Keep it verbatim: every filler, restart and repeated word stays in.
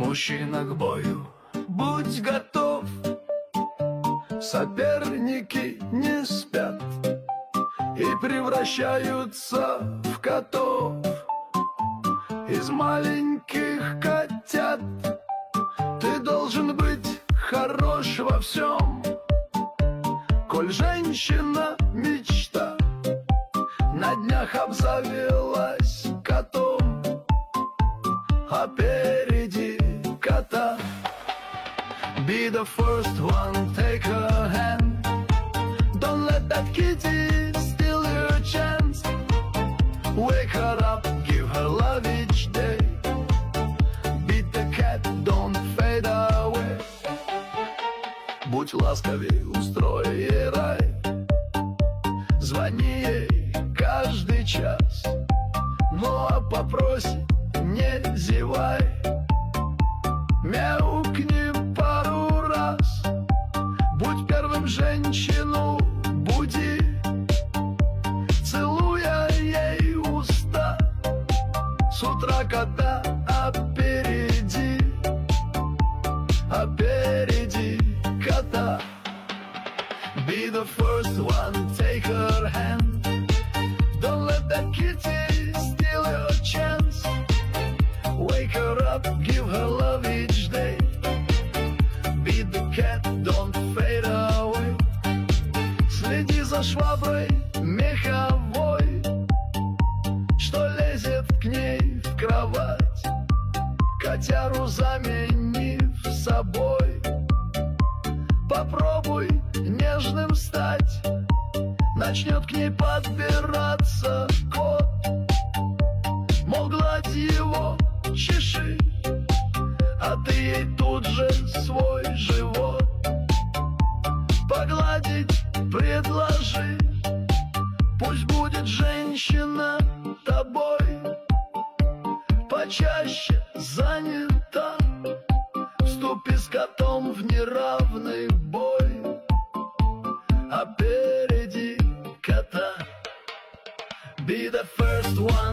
Мужчина к бою, будь готов. Соперники не спят и превращаются в котов. Из маленьких котят ты должен быть хорош во всем. Коль женщина мечта на днях обзавелась котом, опереди кота. Be the first one, take her hand. Don't let that kitty steal your chance. Wake her up, give her love each day. Beat the cat, don't fade away. Будь ласковей, устрой ей рай. Звони ей каждый час. Ну а попроси, не зевай. Мяукни пару раз. Будь первым, женщину буди, целуя ей уста. С утра кота опереди, опереди кота. Be the first one, take her hand. Don't let that kitty steal your chance. Wake her up, give her love each day. Beat the cat, don't fade away. Следи за шваброй меховой, что лезет к ней в кровать, котяру заменив собой. Попробуй нежным стать, начнет к ней подбираться кот. Мол, гладь его, чеши, а ты ей тут же свой живот погладить предложи. Пусть будет женщина тобой почаще занята. Вступи с котом в неравный бой, опереди кота. Be the first one.